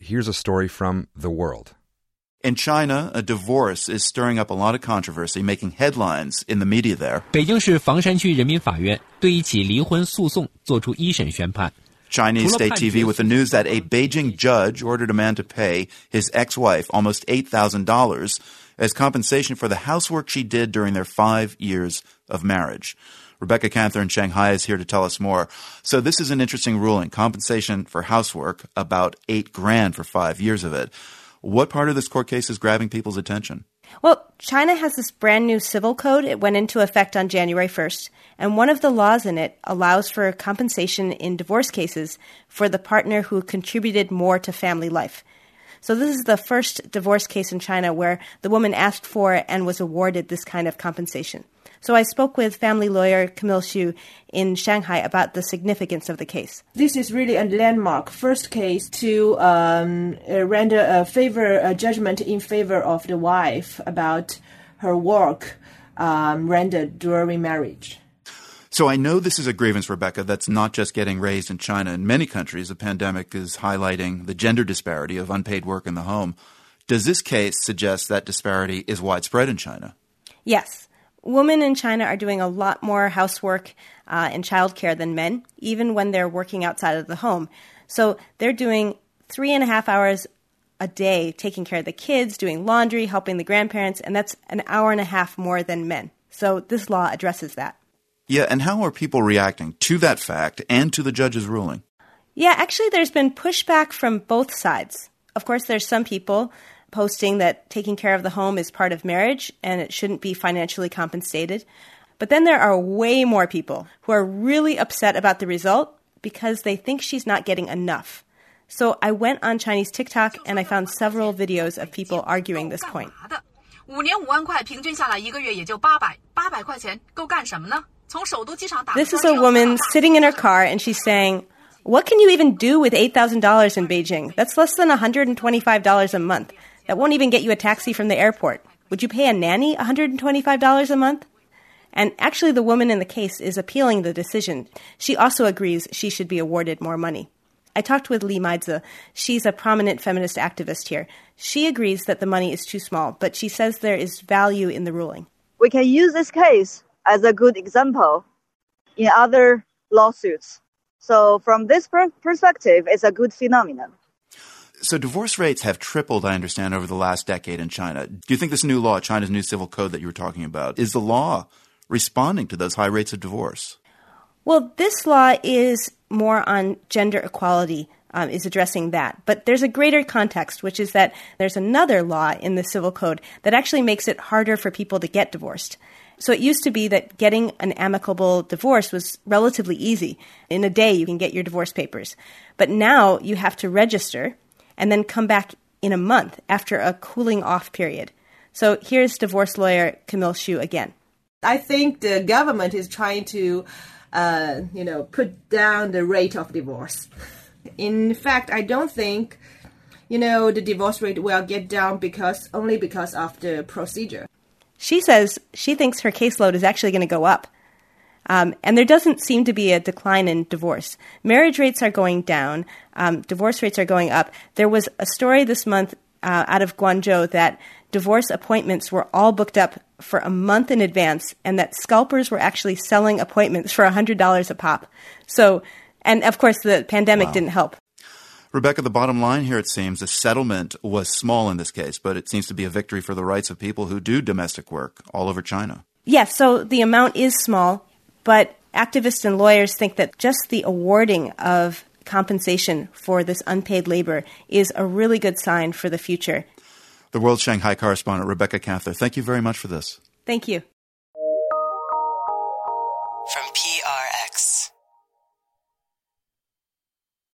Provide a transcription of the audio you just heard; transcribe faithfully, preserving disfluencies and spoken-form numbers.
here's a story from The World. In China, a divorce is stirring up a lot of controversy, making headlines in the media there. 北京市房山区人民法院对一起离婚诉讼作出一审宣判。 Chinese state T V with the news that a Beijing judge ordered a man to pay his ex-wife almost eight thousand dollars as compensation for the housework she did during their five years of marriage. Rebecca Canther in Shanghai is here to tell us more. So this is an interesting ruling, compensation for housework, about eight grand for five years of it. What part of this court case is grabbing people's attention? Well, China has this brand new civil code. It went into effect on January first. And one of the laws in it allows for compensation in divorce cases for the partner who contributed more to family life. So this is the first divorce case in China where the woman asked for and was awarded this kind of compensation. So I spoke with family lawyer Camille Xu in Shanghai about the significance of the case. This is really a landmark first case to um, uh, render a favor, a judgment in favor of the wife about her work um, rendered during marriage. So I know this is a grievance, Rebecca, that's not just getting raised in China. In many countries, the pandemic is highlighting the gender disparity of unpaid work in the home. Does this case suggest that disparity is widespread in China? Yes. Women in China are doing a lot more housework uh, and childcare than men, even when they're working outside of the home. So they're doing three and a half hours a day taking care of the kids, doing laundry, helping the grandparents, and that's an hour and a half more than men. So this law addresses that. Yeah, and how are people reacting to that fact and to the judge's ruling? Yeah, actually there's been pushback from both sides. Of course, there's some people posting that taking care of the home is part of marriage and it shouldn't be financially compensated. But then there are way more people who are really upset about the result because they think she's not getting enough. So I went on Chinese TikTok and I found several videos of people arguing this point. This is a woman sitting in her car and she's saying, what can you even do with eight thousand dollars in Beijing? That's less than one hundred twenty-five dollars a month. That won't even get you a taxi from the airport. Would you pay a nanny one hundred twenty-five dollars a month? And actually the woman in the case is appealing the decision. She also agrees she should be awarded more money. I talked with Li Maizi. She's a prominent feminist activist here. She agrees that the money is too small, but she says there is value in the ruling. We can use this case as a good example in other lawsuits. So from this per- perspective, it's a good phenomenon. So divorce rates have tripled, I understand, over the last decade in China. Do you think this new law, China's new civil code that you were talking about, is the law responding to those high rates of divorce? Well, this law is more on gender equality, um, is addressing that. But there's a greater context, which is that there's another law in the civil code that actually makes it harder for people to get divorced. So it used to be that getting an amicable divorce was relatively easy. In a day, you can get your divorce papers. But now you have to register and then come back in a month after a cooling off period. So here's divorce lawyer Camille Xu again. I think the government is trying to, uh, you know, put down the rate of divorce. In fact, I don't think, you know, the divorce rate will get down because only because of the procedure. She says she thinks her caseload is actually going to go up. Um, and there doesn't seem to be a decline in divorce. Marriage rates are going down. Um, divorce rates are going up. There was a story this month uh, out of Guangzhou that divorce appointments were all booked up for a month in advance and that scalpers were actually selling appointments for one hundred dollars a pop. So, and of course, the pandemic wow. didn't help. Rebecca, the bottom line here, it seems, the settlement was small in this case, but it seems to be a victory for the rights of people who do domestic work all over China. Yes, so the amount is small, but activists and lawyers think that just the awarding of compensation for this unpaid labor is a really good sign for the future. The World Shanghai correspondent, Rebecca Canther, thank you very much for this. Thank you.